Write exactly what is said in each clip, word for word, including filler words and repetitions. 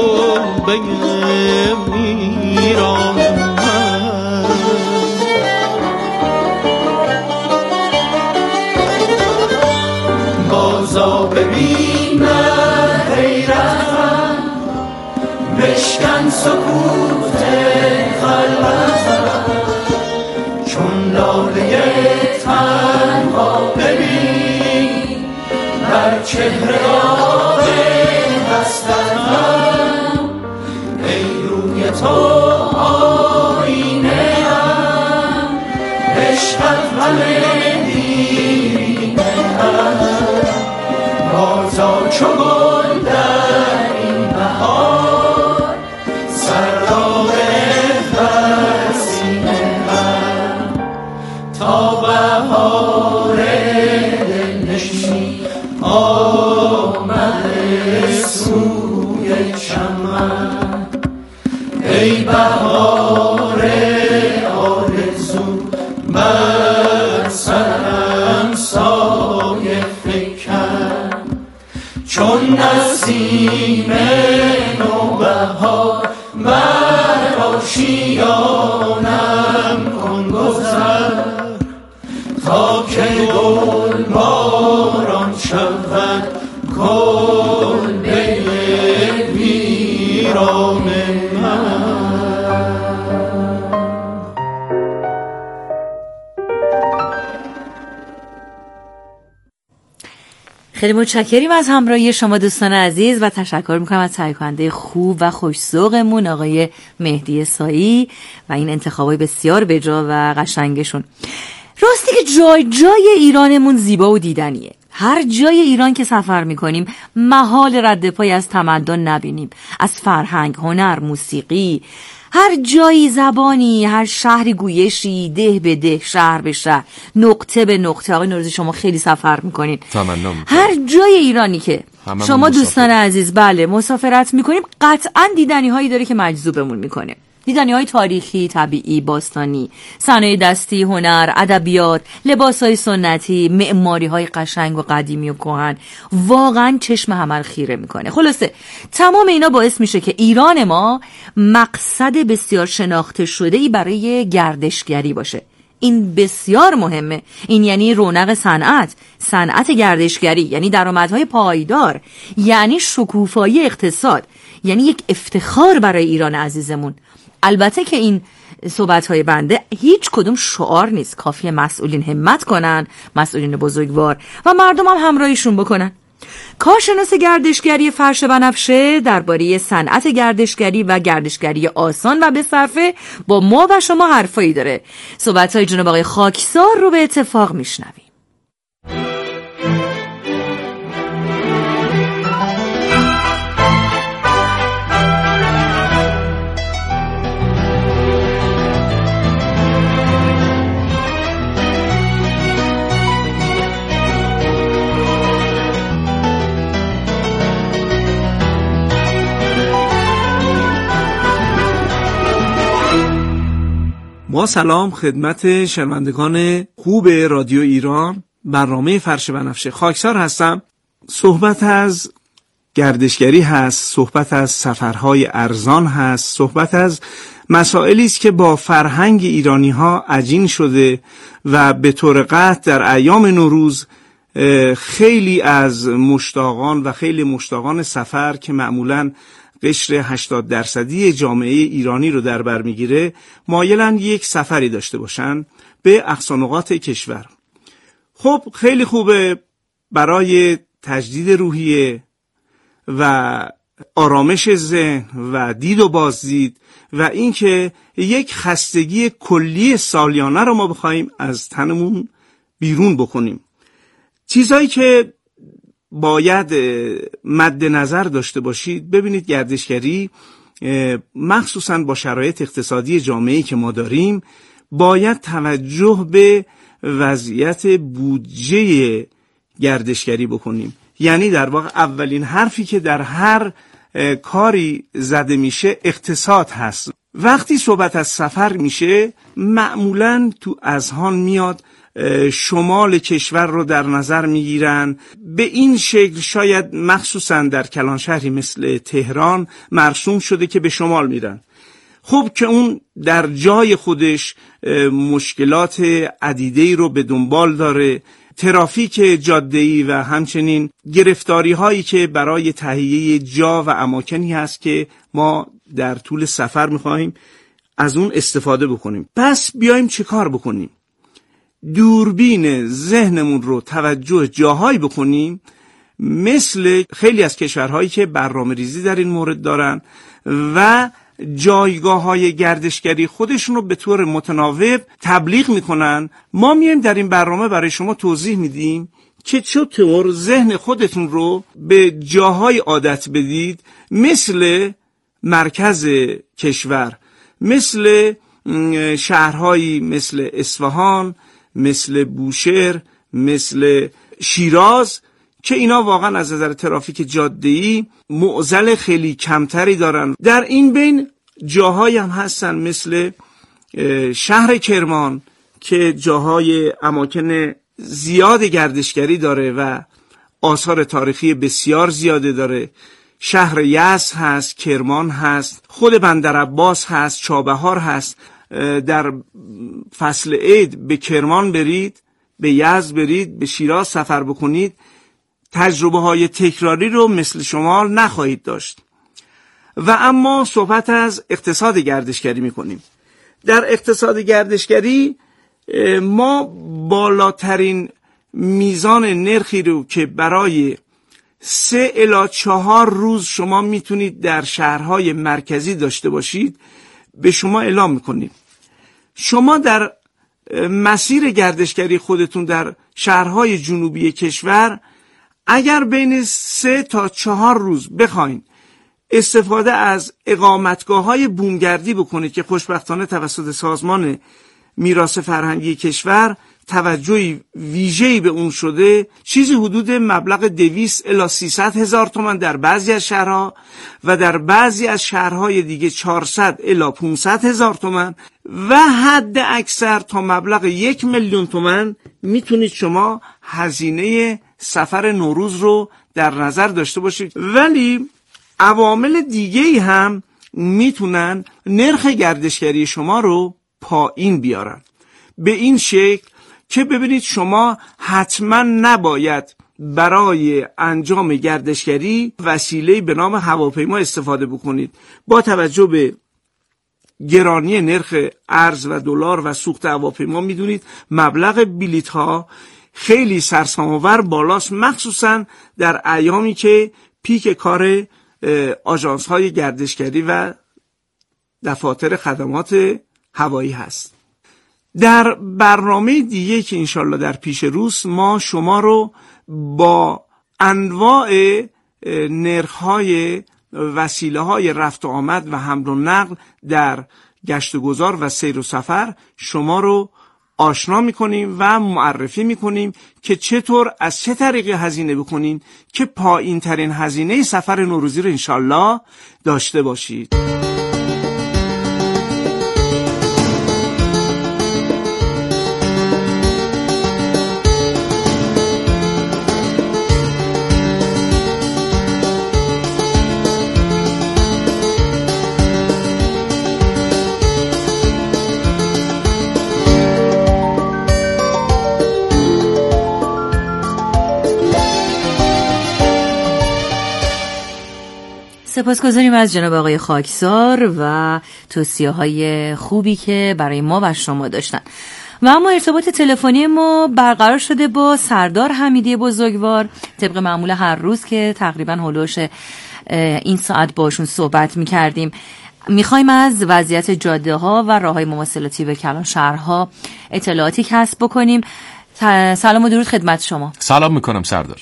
بازا ببین حیرتم، بشکن سکوت خلوتم، چون لاله تنها ببین بر چهره آب هستم، ای روی تو آینه ام، عشقت همه دیرینه ام، بازا چو گل در این بهار، سردار بر سینه ام، تا بهار دلنشین آمده سوی چمن، ای بهار آرزو بر سرم سایه فکن، چون نسیم نوبهار بر آشیانم کن گذر، تا که گل باران شود کلبه ویران من. خیلی متشکریم از همراهی شما دوستان عزیز و تشکر میکنم از تهیه کننده خوب و خوش‌ذوقمون آقای مهدی سایی و این انتخابای بسیار بجا و قشنگشون. راستی که جای جای ایرانمون زیبا و دیدنیه. هر جای ایران که سفر میکنیم محال رد پای از تمدن نبینیم، از فرهنگ، هنر، موسیقی، هر جایی زبانی، هر شهری گویشی، ده به ده، شهر به شهر، نقطه به نقطه. آقای نوروزی شما خیلی سفر میکنین، هر جای ایرانی که شما دوستان عزیز بله مسافرت میکنیم قطعا دیدنی هایی داره که مجذوبمون میکنه. دیدنی های تاریخی، طبیعی، باستانی، صنایع دستی، هنر، ادبیات، لباس های سنتی، معماری های قشنگ و قدیمی و کهن، واقعا چشم همه رو خیره میکنه. خلاصه تمام اینا باعث میشه که ایران ما مقصد بسیار شناخته شده‌ای برای گردشگری باشه. این بسیار مهمه. این یعنی رونق صنعت، صنعت گردشگری، یعنی درآمدهای پایدار، یعنی شکوفایی اقتصاد، یعنی یک افتخار برای ایران عزیزمون. البته که این صحبت‌های بنده هیچ کدوم شعار نیست، کافیه مسئولین همت کنن، مسئولین بزرگوار و مردم هم همراهیشون بکنن. کارشناس گردشگری فرش بنفشه درباره صنعت گردشگری و گردشگری آسان و به صرفه با ما و شما حرفایی داره. صحبت‌های جناب آقای خاکسار رو به اتفاق میشنویم. با سلام خدمت شنوندگان خوب رادیو ایران، برنامه فرش بنفشه خاکسار هستم. صحبت از گردشگری هست، صحبت از سفرهای ارزان هست، صحبت از مسائلی است که با فرهنگ ایرانی ها عجین شده و به طور قطع در ایام نوروز خیلی از مشتاقان و خیلی مشتاقان سفر که معمولاً قشر هشتاد درصدی جامعه ایرانی رو در بر میگیره مایلن یک سفری داشته باشن به اقصانقاط کشور. خب خیلی خوبه برای تجدید روحیه و آرامش ذهن و دید و بازدید و اینکه یک خستگی کلی سالیانه رو ما بخوایم از تنمون بیرون بکنیم. چیزایی که باید مد نظر داشته باشید، ببینید گردشگری مخصوصاً با شرایط اقتصادی جامعه‌ای که ما داریم باید توجه به وضعیت بودجه گردشگری بکنیم. یعنی در واقع اولین حرفی که در هر کاری زده میشه اقتصاد هست. وقتی صحبت از سفر میشه معمولاً تو اذهان میاد شمال کشور رو در نظر میگیرن. به این شکل شاید مخصوصا در کلان شهری مثل تهران مرسوم شده که به شمال میرن. خب که اون در جای خودش مشکلات عدیده‌ای رو به دنبال داره، ترافیک جاده‌ای و همچنین گرفتاری هایی که برای تهیه جا و اماکنی هست که ما در طول سفر میخواهیم از اون استفاده بکنیم. پس بیایم چه کار بکنیم؟ دوربین ذهنمون رو توجه جاهایی بکنیم مثل خیلی از کشورهایی که برنامه ریزی در این مورد دارن و جایگاه های گردشگری خودشون رو به طور متناوب تبلیغ میکنن. ما میایم در این برنامه برای شما توضیح میدیم که چطور ذهن خودتون رو به جاهای عادت بدید مثل مرکز کشور، مثل شهرهایی مثل اصفهان، مثل بوشهر، مثل شیراز که اینا واقعا از نظر ترافیک جاده‌ای معضل خیلی کمتری دارن. در این بین جاهایی هم هستن مثل شهر کرمان که جاهای اماکن زیاد گردشگری داره و آثار تاریخی بسیار زیاده داره. شهر یزد هست، کرمان هست، خود بندرعباس هست، چابهار هست. در فصل عید به کرمان برید، به یزد برید، به شیراز سفر بکنید، تجربه های تکراری رو مثل شمال نخواهید داشت. و اما صحبت از اقتصاد گردشگری میکنیم. در اقتصاد گردشگری ما بالاترین میزان نرخی رو که برای سه الی چهار روز شما میتونید در شهرهای مرکزی داشته باشید به شما اعلام میکنیم. شما در مسیر گردشگری خودتون در شهرهای جنوبی کشور اگر بین سه تا چهار روز بخواین استفاده از اقامتگاه‌های بومگردی بکنید که خوشبختانه توسط سازمان میراث فرهنگی کشور توجهی ویژه‌ای به اون شده، چیزی حدود مبلغ دویست الی سیصد هزار تومان در بعضی از شهرها و در بعضی از شهرهای دیگه چهارصد الی پانصد هزار تومان و حد اکثر تا مبلغ یک میلیون تومان میتونید شما هزینه سفر نوروز رو در نظر داشته باشید. ولی عوامل دیگه‌ای هم میتونن نرخ گردشگری شما رو پایین بیارن، به این شکل که ببینید شما حتما نباید برای انجام گردشگری وسیله‌ای به نام هواپیما استفاده بکنید. با توجه به گرانی نرخ ارز و دلار و سوخت هواپیما میدونید مبلغ بلیط ها خیلی سرسام‌آور بالاست، مخصوصا در ایامی که پیک کار آژانس های گردشگری و دفاتر خدمات هوایی هست. در برنامه دیگه که انشالله در پیش روست ما شما رو با انواع نرخ‌های وسیله‌های رفت و آمد و حمل و نقل در گشت و گذار و سیر و سفر شما رو آشنا میکنیم و معرفی میکنیم که چطور از چه طریقی هزینه بکنین که پایین ترین هزینه سفر نوروزی رو انشالله داشته باشید. سپاسگزاریم از جناب آقای خاکسار و توصیه‌های خوبی که برای ما و شما داشتن. و اما ارتباط تلفنی ما برقرار شده با سردار حمیدی بزرگوار طبق معمول هر روز که تقریبا هولوش این ساعت باشون صحبت می‌کردیم. می‌خوایم از وضعیت جاده‌ها و راه‌های مواصلاتی به کلان شهرها اطلاعاتی کسب بکنیم. سلام و درود خدمت شما. سلام می‌کنم سردار.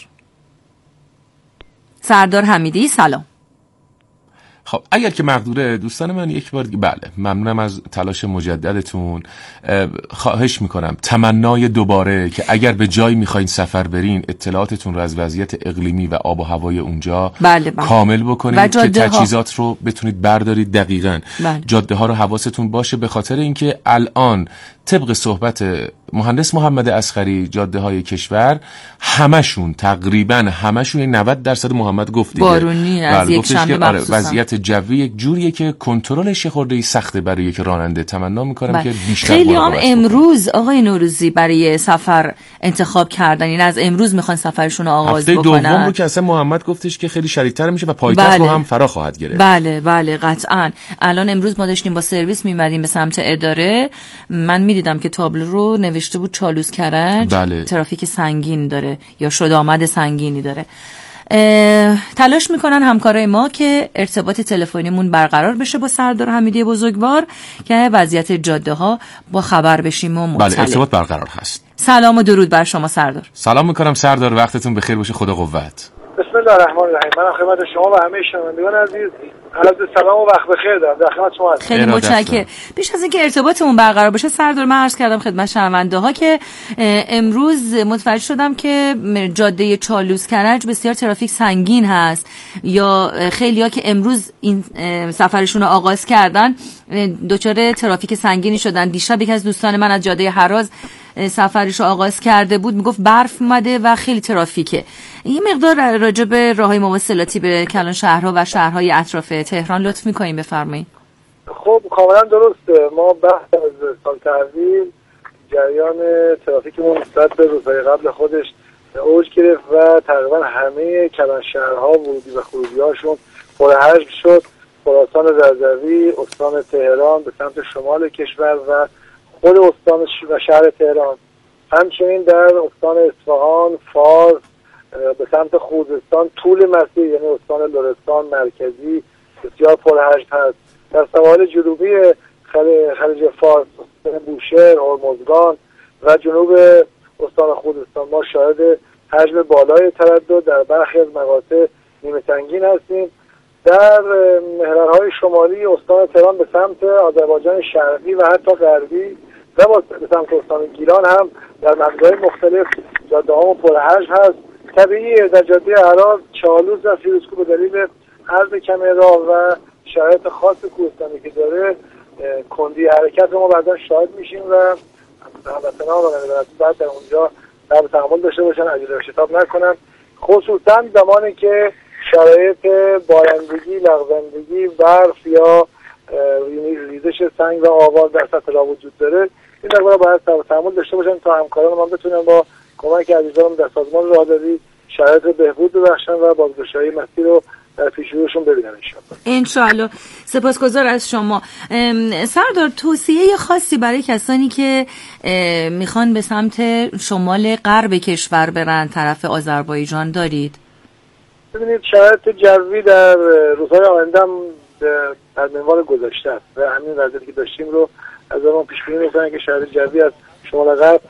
سردار حمیدی سلام. خب اگر که مقدوره دوستان من یک بار دیگه بله ممنونم از تلاش مجددتون. خواهش میکنم تمنای دوباره که اگر به جایی میخواین سفر برین اطلاعاتتون رو از وضعیت اقلیمی و آب و هوای اونجا بله بله. کامل بکنید که تجهیزات رو بتونید بردارید دقیقاً. بله. جاده ها رو حواستون باشه به خاطر اینکه الان طبق صحبت مهندس محمد اصغری جاده های کشور همشون تقریبا همشون نود درصد محمد گفت دیگه بارونی از یک شنبه مخصوصا وضعیت جوی یک جوریه که کنترلش خورده سخته برای یک راننده. تمنا میکنم بله. که بیشتر خیلی هم امروز آقای نوروزی برای سفر انتخاب کردن، این از امروز میخوان سفرشون رو آغاز هفته بکنن. دوم رو که اصلا محمد گفتش که خیلی شدیدتر میشه و پایتخت رو بله. هم فرا خواهد گرفت. بله بله قطعا. الان امروز ما داشتیم با سرویس میمدیم به سمت اداره، من میدیدم که تابلو رو نوشته بود چالوس کرج. بله. ترافیک سنگین داره یا شد آمد سنگینی داره. تلاش میکنن همکارای ما که ارتباط تلفنیمون برقرار بشه با سردار حمیدی بزرگوار که وضعیت جاده ها با خبر بشیم و مطلع. بله ارتباط برقرار هست. سلام و درود بر شما سردار. سلام میکنم سردار، وقتتون بخیر باشه، خدا قوت. بسم الله الرحمن الرحیم. من خدمت شما و همه شنوندگان عزیز عرض سلام و وقت بخیر دارم. در خدمت شما هستم. خیلی متشکرم. بیش از اینکه ارتباطمون برقرار بشه سردار، من عرض کردم خدمت شنونده ها که امروز متوجه شدم که جاده چالوس کرج بسیار ترافیک سنگین هست، یا خیلی‌ها که امروز این سفرشون رو آغاز کردن دچار ترافیک سنگینی شدن. دیشب یکی از دوستان من از جاده هراز سفرش رو آغاز کرده بود، میگفت برف اومده و خیلی ترافیکه. این مقدار راجع به راههای مواصلاتی به کلان شهرها و شهرهای اطراف تهران لطف می‌کنیم بفرمایید. خب کاملا درسته. ما بعد از سال تحویل جریان ترافیکمون نسبت به روزهای قبل خودش اوج گرفت و تقریبا همه کلان شهرها ورودی و خروجی‌هاشون پرحجم شد. خراسان رضوی، استان تهران به سمت شمال کشور و خود استان و شهر تهران، همچنین در استان اصفهان، فارس، به سمت خوزستان، طول مسیر یعنی استان لرستان مرکزی بسیار پرحجم هست. در سواحل جنوبی خلیج فارس، بوشهر، هرمزگان و جنوب استان خوزستان ما شاهد حجم بالای تردد در برخی از مقاطع نیمه سنگین هستیم. در محورهای شمالی استان تهران به سمت آذربایجان شرقی و حتی غربی و به سمت استان گیلان هم در مقاطع مختلف جاده‌ها پرحجم هست. طبیعیه در جاده هراز، چالوس و فیروزکوه به دلیل عرض کم راه و شرایط خاص کوهستانی که داره کندی حرکت رو ما بعدا شاهد میشیم و هموطنان و بعد در اونجا در تحمل داشته باشن، عجله و شتاب نکنن، خصوصا زمانی که شرایط بارندگی، لغزندگی، برف یا ریزش سنگ و آوار در سطح راه وجود داره. این مقدار باید تحمل داشته باشن تا همکاران ما بتونن با کمک عزیزانم در سازمان راهداری شرایط رو بهبود ببخشن و بازگشایی مسیر رو در پیشروشون ببینن انشاءالله. انشاءالله. سپاسگزار از شما سردار. توصیه خاصی برای کسانی که میخوان به سمت شمال غرب کشور برن طرف آذربایجان دارید؟ ببینید شرایط جوی در روزهای آینده هم در منوال گذشته است و همین وضعیتی که داشتیم رو از آن پیش بینی می‌کنن که شرایط جوی از شمال غرب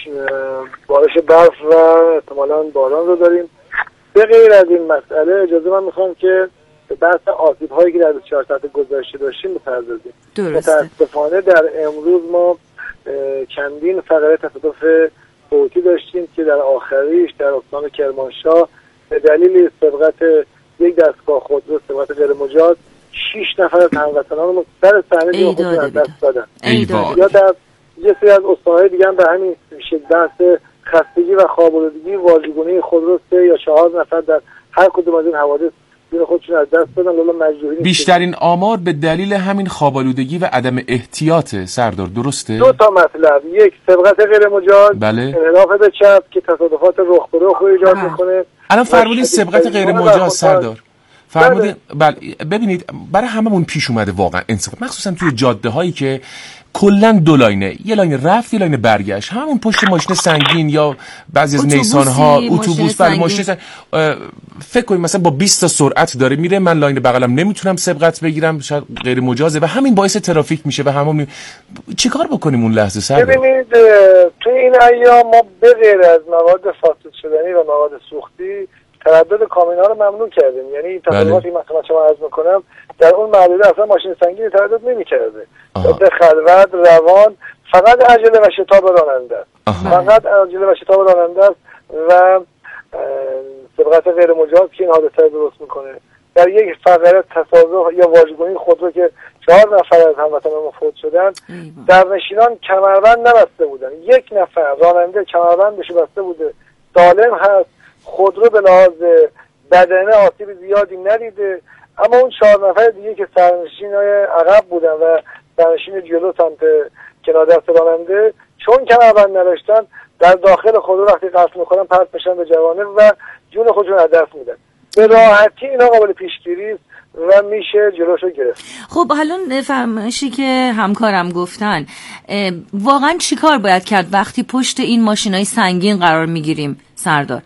بارش برف و احتمالاً باران رو داریم. به غیر از این مسئله اجازه من میخوام که به بحث آسیب‌هایی که در بیست و چهار ساعت گذشته داشتیم بپردازیم. متاسفانه در امروز ما چندین فقره تصادف فوتی داشتیم که در آخریش در استان کرمانشاه به دلیل سبقت یک دستگاه خودرو، سبقت غیر مجاز، شش نفر از هموطنان سر صحنه جان خودشون از دست دادن. یا در یه سری از استان‌های دیگه هم به همین شکل بحث خستگی و خواب‌آلودگی واژگونی خودرو سه یا چهار نفر در هر کدوم از این حوادث جون خودشون از دست دادن. لولا مجروحی بیشترین آمار به دلیل همین خواب‌آلودگی و عدم احتیاط سردار، درسته؟ دو تا مطلب، یک سبقت غیر مجاز، بله، انحراف به چپ که تصادفات رخ به رخ رو ایجاد می‌کنه. الان فرمودین سبقت غیر مجاز سردار، فرمودین بله. ببینید برای هممون پیش اومده واقعا انصاف، مخصوصا توی جاده هایی که کلا دو لاینه، یه لاین رفت یه لاین برگشت، همون پشت ماشین سنگین یا بعضی از نیسان ها اتوبوس برای ماشین سنگین. فکر کنید مثلا با بیست تا سرعت داره میره، من لاین بغلم نمیتونم سبقت بگیرم، شاید غیر مجازه و همین باعث ترافیک میشه و همون چیکار بکنیم اون لحظه سردار؟ ببینید توی این ایام ما به غیر از مواد فاسد شدنی و مواد سوختی تردد کامینا رو ممنوع کردیم. یعنی تصادفاتی مثلا شما عرض میکنم در اون محدوده اصلا ماشین سنگین تردد نمی‌کرده. به خلوت روان فقط عجله و شتاب راننده است. فقط عجله و شتاب راننده است و سبقت غیر مجاز که این حادثه رو درست میکنه. در یک فقره تصادف یا واژگونی خودرو که چهار نفر از هموطنان فوت شدن، درنشینان کمربند نبسته بودن، یک نفر راننده کمربندش بسته بوده، سالم هست، خودرو به لحاظ بدنه آسیب زیادی ندیده، اما اون چهار نفر دیگه که سرنشینای عقب بودن و سرنشین جلو سمت کنار دست راننده چون کمربند نداشتن در داخل خودرو وقتی قصد میکنن پرت میشن به جوانب و جون خودشون از دست میدن. به راحتی اینا قابل پیشگیری است و میشه جلوشو گرفت. خب حالا فرمایشی که همکارم گفتن، واقعا چیکار باید کرد وقتی پشت این ماشینای سنگین قرار میگیریم سردار؟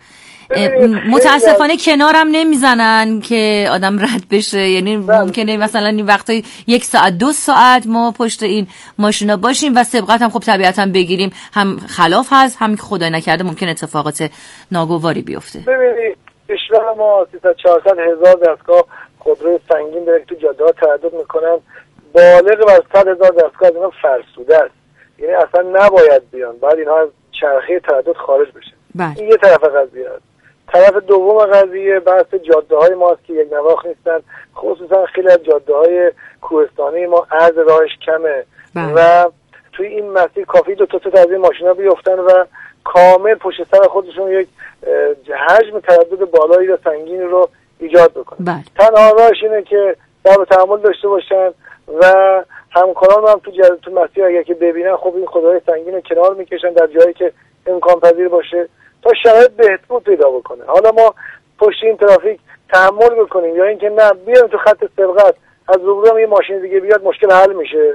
متاسفانه کنارم نمیزنن که آدم رد بشه، یعنی ممکنه مثلا این وقتای یک ساعت دو ساعت ما پشت این ماشینا باشیم و سبقت هم خب طبیعتا بگیریم، هم خلاف هست هم که خدای نکرده ممکن اتفاقات ناگواری بیفته. ببینید کشور ما سیصد چهارصد هزار دستگاه خودروی سنگین داره که تو جاده ها تردد میکنن، بالغ بر صد هزار دستگاه از اینا فرسوده است، یعنی اصلا نباید بیان، باید اینها از چرخه تردد خارج بشه. این یه طرف قضیه است. طرف دوم قضیه بحث جاده های ماست که یک نواخت نیستن، خصوصا خیلی از جاده های کوهستانی ما عرض راهش کمه بله. و توی این مسیر کافی دو تا تا از این ماشینا بیفتن و کامل پشت سر خودشون یک حجم تردد بالایی و سنگین رو ایجاد بکنن. بله. تنها راهش اینه که صبر و تحمل داشته باشن و همکاران هم تو جاده تو مسیر اگه که ببینن خب این خودروهای سنگین رو کنار میکشن در جایی که امکان پذیر باشه تا شرایط بهبود پیدا بکنه. حالا ما پشت این ترافیک تحمل بکنیم یا اینکه نه بیایم تو خط سبقت از روبرو یه ماشین دیگه بیاد مشکل حل میشه.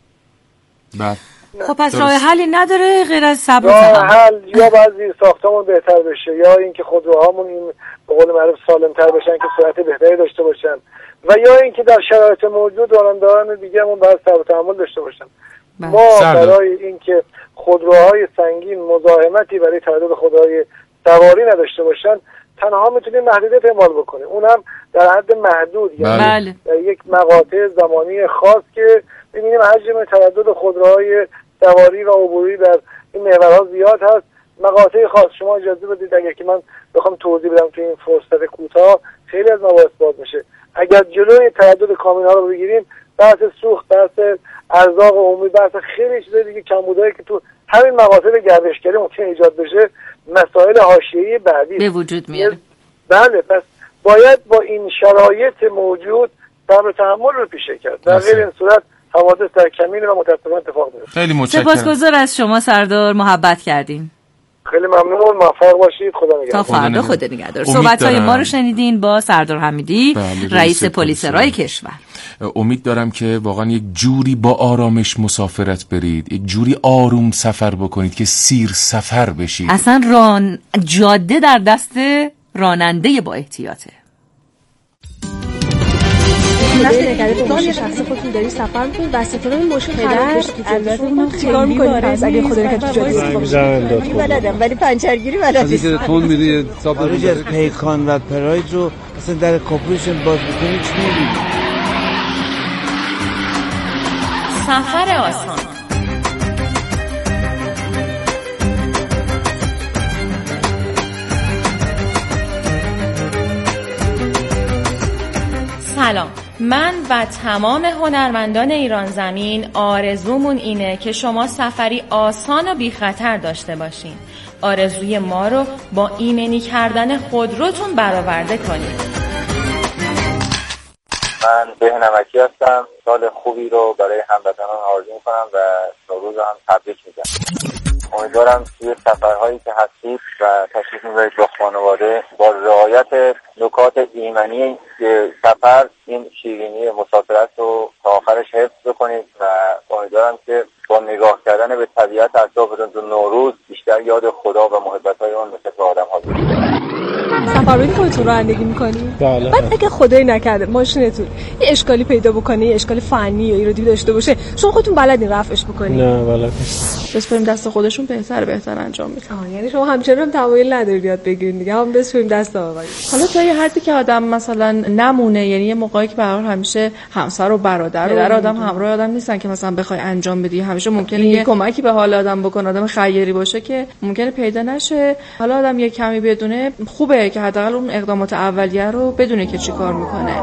بله. خب پس راه حلی نداره غیر از صبر و تحمل؟ حل یا بعضی ساختمون بهتر بشه یا اینکه خودروهامون این به قول معروف سالم‌تر بشن که سرعت بهتری داشته باشن و یا اینکه در شرایط موجود رانندگان دیگه‌مون باید صبر و تحمل داشته باشن. بله. ما برای اینکه خودروهای سنگین مزاحمتی برای تردد خودروهای سواری نداشته باشن تنها میتونیم محدودیت اعمال بکنیم، اونم در حد محدود، یعنی بله. در یک مقاطع زمانی خاص که ببینیم حجم تردد خودروهای سواری و عبوری در این محورها زیاد هست، مقاطع خاص. شما اجازه بدید اگر که من بخوام توضیح بدم تو این فرصت کوتاه خیلی از مباحث باز میشه. اگر جلوی تردد کامیون‌ها رو بگیریم بحث سوخت، بحث ارزاق عمومی، بحث خیلی چیزای دیگه کمبودایی که تو همین مقاصد گردشگری ممکن ایجاد بشه مسائل حاشیه‌ای بعدی به وجود میاره. بله، پس باید با این شرایط موجود صبر و تحمل رو پیشه کرد. در غیر این صورت حوادث در کمین و متأسفانه اتفاق میفته. خیلی متشکرم. سپاسگزار از شما سردار، محبت کردین. خیلی ممنون، موفق باشید. خدا نگهدار. تا فردا خدا نگهدار. صحبت‌های ما رو شنیدین با سردار حمیدی، بله، رئیس پلیس رای کشور. امید دارم که واقعا یک جوری با آرامش مسافرت برید، یک جوری آروم سفر بکنید که سیر سفر بشید. اصلا ران جاده در دست راننده با احتیاطه. داشته شخصی خودتون داری سفر می‌کنید وسط راه این ماشین خراب بشه ازتون چیکار می‌کنید پس اگه خدا نکنه تو جاده می‌ذارن بلدم ولی پنچرگیری بلد نیستم. تون می‌ری حساب از پیکان و پراید رو اصلا در کاپوریشن باز بکنید چی می‌بینید؟ سفر آسان. سلام، من و تمام هنرمندان ایران زمین آرزومون اینه که شما سفری آسان و بی خطر داشته باشین. آرزوی ما رو با ایمنی کردن خودروتون برآورده کنید. من به نمکی هستم. سال خوبی رو برای هموطنان آرزو میکنم و نوروز هم تبریک میگم. امیدوارم توی سفرهایی که هستید و تشریف میبرید با خانواده با رعایت نکات ایمنی سفر این شیرینی مسافرت رو تا آخرش حفظ بکنید و امیدوارم که با نگاه کردن به طبیعت اطرافتون تو نوروز بیشتر یاد خدا و محبت‌های اون مثل آدم‌ها بگیرید. سفرهای خودتون رانندگی می‌کنید؟ بله. بعد اگه خدای نکرده ماشینتون یه اشکالی پیدا بکنه، یه اشکال فنی یا ایرادی داشته باشه، شما خودتون بلدین رفعش بکنید؟ نه بلد نیست. بسپریم دست خودشون بهتر بهتر انجام میدن. یعنی شما همچنان تمایل ندارید یاد بگیرید دیگه، هم بسپریم دست آقا. حالا تا یه حدی که آدم مثلا نمونه، یعنی یه موقعی که به هر حال همیشه همسر و برادر و آدم همراه آدم نیستن که مثلا بخوای انجام بدی، همیشه ممکنه یه کمکی به حال آدم بکنه، آدم خیری باشه که ممکنه پیدا نشه. حالا آدم یه کمی بدونه خوبه که حداقل اون اقدامات اولیه رو بدونه که چیکار میکنه.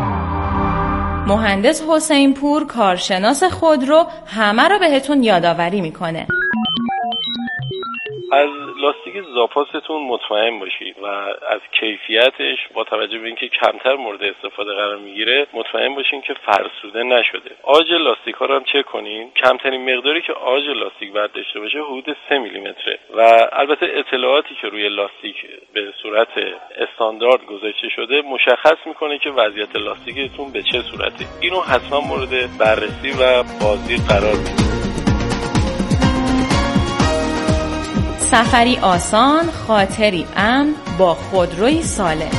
مهندس حسین پور، کارشناس خودرو، همه رو بهتون یادآوری میکنه. از لاستیک زاپاستون مطمئن باشید و از کیفیتش با توجه به اینکه کمتر مورد استفاده قرار میگیره مطمئن باشین که فرسوده نشده. آج لاستیک ها رو هم چک کنین. کمترین مقداری که آج لاستیک باید داشته باشه حدود سه میلیمتره و البته اطلاعاتی که روی لاستیک به صورت استاندارد گذاشته شده مشخص میکنه که وضعیت لاستیکتون به چه صورته. اینو حتما مورد بررسی و بازدید قرار بدید. سفری آسان، خاطری امن با خودروی سالم.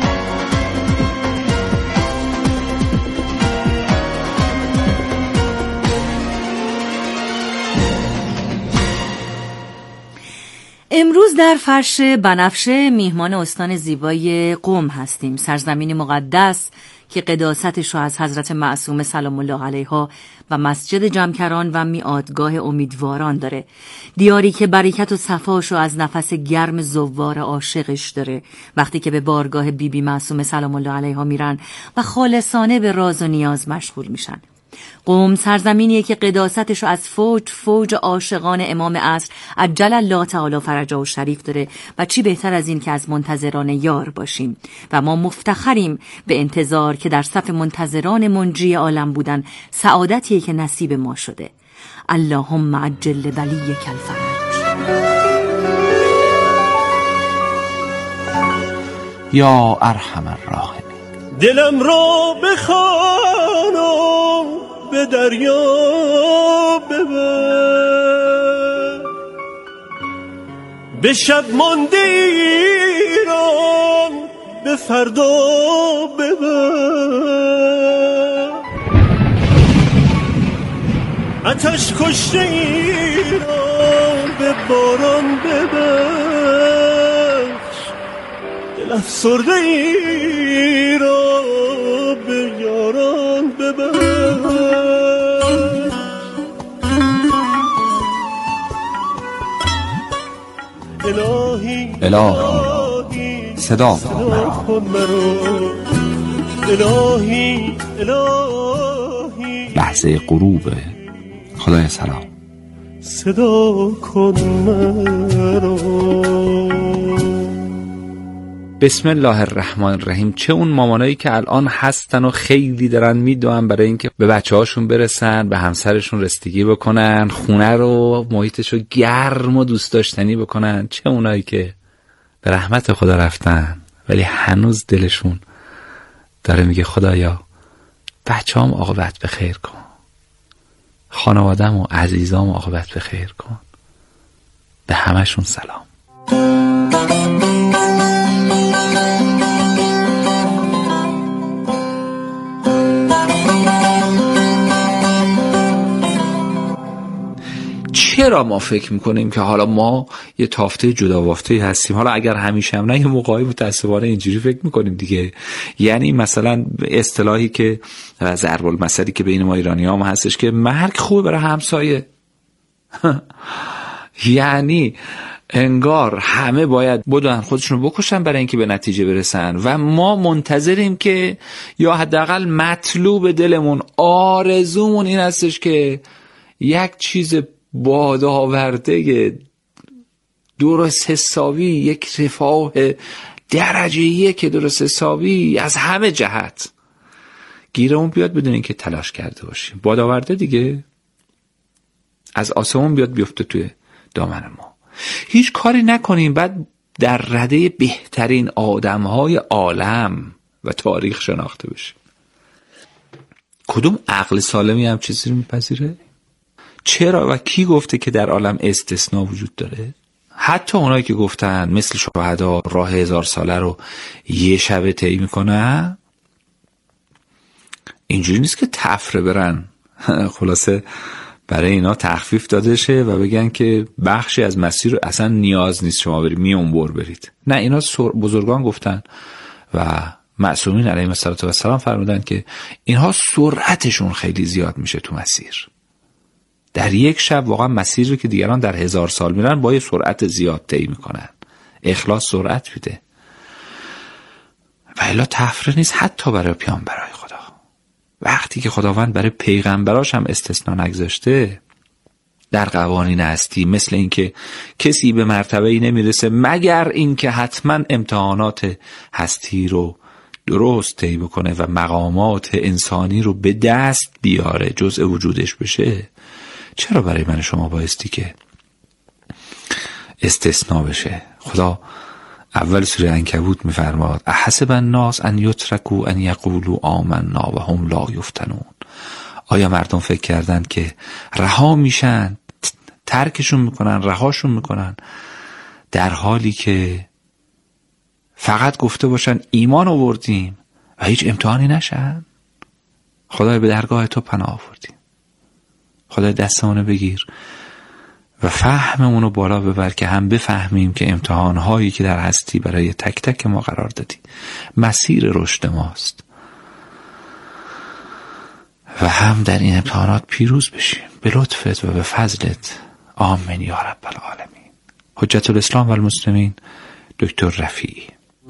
امروز در فرش بنفشه میهمان استان زیبای قم هستیم، سرزمین مقدس که قداستش رو از حضرت معصومه سلام الله علیها و مسجد جمکران و میعادگاه امیدواران داره، دیاری که برکت و صفاش رو از نفس گرم زوار عاشقش داره وقتی که به بارگاه بیبی بی معصومه سلام الله علیها میرن و خالصانه به راز و نیاز مشغول میشن. قم سرزمینیه که قداستش رو از فوج فوج عاشقان امام عصر عجل الله تعالی فرجه و شریف داره و چی بهتر از این که از منتظران یار باشیم و ما مفتخریم به انتظار که در صف منتظران منجی عالم بودن، سعادتیه که نصیب ما شده. اللهم عجل ولیک الفرج. یا ارحم الراحمین. دلم را بخوانم به دریا ببر، به شب مانده ایران به فردا ببر، آتش کشته ایران به باران ببخش، دل افسرده ایران به یاران ببخش. الهی الهی صدا کن مرا، الهی الهی لحظه غروب خدای سلام صدا کن مرا. بسم الله الرحمن الرحیم. چه اون مامانایی که الان هستن و خیلی دارن میدوئن برای اینکه به بچه هاشون برسن، به همسرشون رسیدگی بکنن، خونه رو محیطش رو گرم و دوست داشتنی بکنن. چه اونایی که به رحمت خدا رفتن ولی هنوز دلشون داره میگه خدایا بچه هم عاقبت به خیر کن، خانوادم و عزیزام عاقبت به خیر کن. به همشون سلام. چرا ما فکر میکنیم که حالا ما یه تافته جدا وافته هستیم؟ حالا اگر همیشه هم نه، یه موقعی متاسفانه اینجوری فکر میکنیم دیگه. یعنی مثلا اصطلاحی که ضرب المثلی که بین ما ایرانی هم هستش که مرگ خوبه برای همسایه. یعنی انگار همه باید بدون خودشون بکشن برای اینکه به نتیجه برسن و ما منتظریم که، یا حداقل مطلوب دلمون، آرزومون این هستش که یک چیز بادآورده درست حسابی، یک رفاه درجه یک درست حسابی از همه جهت گیرمون بیاد بدون اینکه تلاش کرده باشیم. بادآورده دیگه از آسمون بیاد بیفته توی دامن ما، هیچ کاری نکنیم، بعد در رده بهترین آدمهای عالم و تاریخ شناخته بشیم. کدوم عقل سالمی هم چیزی رو میپذیره؟ چرا و کی گفته که در عالم استثناء وجود داره؟ حتی اونایی که گفتن مثل شهدا راه هزار ساله رو یه شبه طی میکنن، اینجوری نیست که تفره برن خلاصه برای اینا تخفیف داده شه و بگن که بخشی از مسیر اصلا نیاز نیست شما برید میون بر برید. نه، اینا بزرگان گفتن و معصومین علیهم السلام فرمودن که اینها سرعتشون خیلی زیاد میشه تو مسیر. در یک شب واقعا مسیر رو که دیگران در هزار سال میرن با یه سرعت زیاد طی میکنن. اخلاص سرعت میده و الا تفریح نیست حتی برای پیامبرای خدا. وقتی که خداوند برای پیغمبراش هم استثناء نگذاشته در قوانین هستی، مثل اینکه کسی به مرتبه‌ای نمیرسه مگر اینکه حتما امتحانات هستی رو درست طی بکنه و مقامات انسانی رو به دست بیاره، جزء وجودش بشه، چرا برای من شما بایستی که استثناء بشه؟ خدا اول سوره عنکبوت میفرماد احسب الناس ان یترکوا ان یقولوا آمنا و هم لا یفتنون. آیا مردم فکر کردن که رها میشن، ترکشون میکنن، رهاشون میکنن، در حالی که فقط گفته باشن ایمان آوردیم و هیچ امتحانی نشن؟ خدای به درگاه تو پناه آوردیم. خدای دستمونو بگیر و فهممونو بالا ببر که هم بفهمیم که امتحانهایی که در هستی برای تک تک ما قرار دادی مسیر رشد ماست و هم در این امتحانات پیروز بشیم به لطفت و به فضلت. آمین یا رب العالمین. حجت الاسلام و المسلمین، دکتر رفیعی.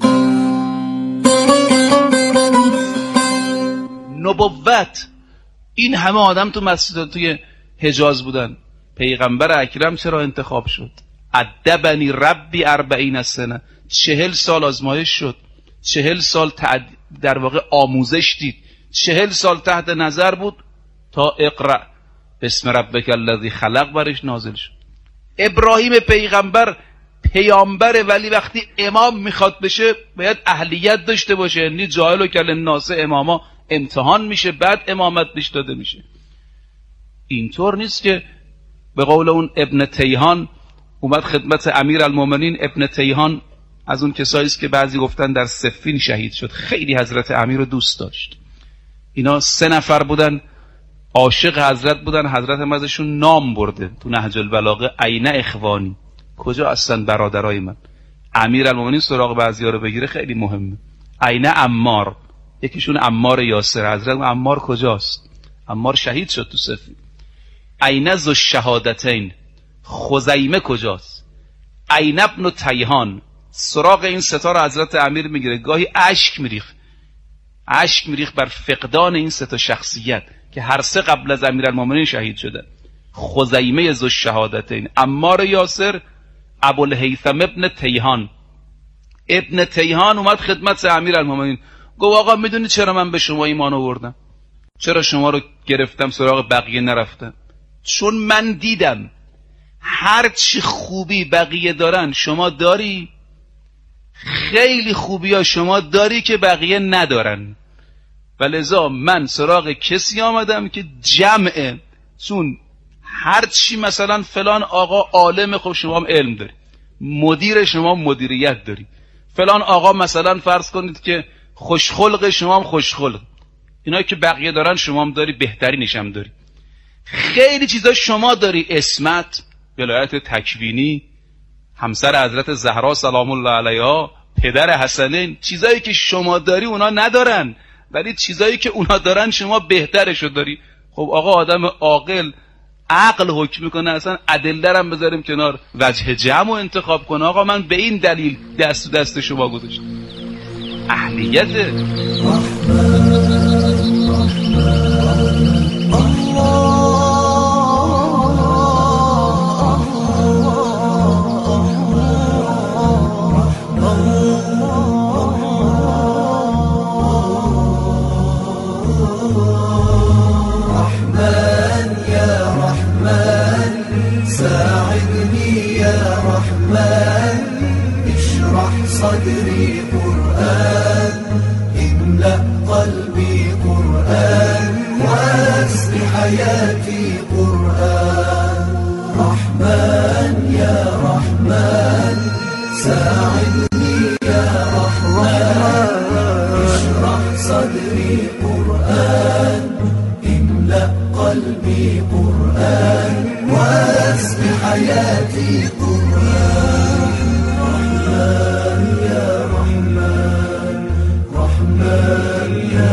نبوت، این همه آدم تو مسجد توی حجاز بودن، پیغمبر اکرم چرا انتخاب شد؟ ادبنی ربی اربعین سنه، چهل سال آزمایش شد، چهل سال تعد... در واقع آموزش دید، چهل سال تحت نظر بود تا اقرأ بسم ربک الذی خلق برش نازل شد. ابراهیم پیغمبر پیامبره ولی وقتی امام میخواد بشه باید اهلیت داشته باشه، یعنی جاهل و کل الناس اماما امتحان میشه بعد امامت بهش داده میشه. اینطور نیست که به قول اون ابن تیهان اومد خدمت امیرالمومنین. ابن تیهان از اون کسایی است که بعضی گفتن در صفین شهید شد، خیلی حضرت امیر رو دوست داشت. اینا سه نفر بودن، عاشق حضرت بودن، حضرت هم ازشون نام برده تو نهج البلاغه، عین اخوانی، کجا هستن برادرای من؟ امیرالمومنین سراغ بعضیا رو بگیره خیلی مهمه. عین عمار، یکیشون عمار یاسر، حضرت عمار کجاست؟ عمار شهید شد تو صفین. عین ذو الشهادتین، خزیمه کجاست؟ عین ابن تیهان، سراغ این ستا رو حضرت امیر میگیره، گاهی اشک میریخ اشک میریخ بر فقدان این ستا شخصیت که هر سه قبل از امیرالمومنین شهید شدن. خزیمه ذو الشهادتین، عمار یاسر، ابوالهیثم ابن تیهان. ابن تیهان اومد خدمت امیرالمومنین، گفت آقا میدونی چرا من به شما ایمان آوردم؟ چرا شما رو گرفتم سراغ بقیه نرفتم؟ چون من دیدم هر چی خوبی بقیه دارن شما داری، خیلی خوبی ها شما داری که بقیه ندارن، و لذا من سراغ کسی آمدم که جمعه. چون هر چی مثلا فلان آقا عالم، خب شما هم علم داری، مدیر شما مدیریت داری، فلان آقا مثلا فرض کنید که خوشخلق، شما هم خوشخلق، اینا که بقیه دارن شما هم داری، بهترینش هم داری. خیلی چیزا شما داری، اسمت، ولایت تکوینی، همسر حضرت زهرا سلام الله علیها، پدر حسنین، چیزایی که شما داری اونا ندارن، ولی چیزایی که اونا دارن شما بهترشو داری. خب آقا آدم عاقل عقل حکم میکنه، اصلا ادله رو بذاریم کنار، وجه جمع رو انتخاب کنه. آقا من به این دلیل دست و دست شما گذاشتم. اهلیت صدري قرآن املأ قلبي قرآن واسق حياتي قرآن رحمن يا رحمن ساعدني يا رحمن اشرح صدري قرآن املأ قلبي قرآن رحمن واسق حياتي قرآن رحمن يا رحمن رحمن يا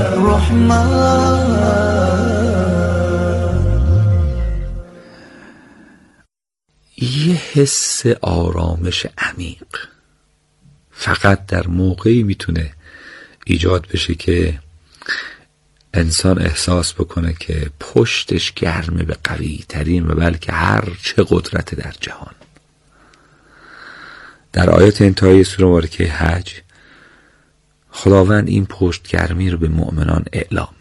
رحمن. یه حس آرامش عمیق فقط در موقعی میتونه ایجاد بشه که انسان احساس بکنه که پشتش گرمه به قوی ترین و بلکه هر چه قدرت در جهان. در آیات انتهایی سوره مبارکه حج خداوند این پشت گرمی رو به مؤمنان اعلام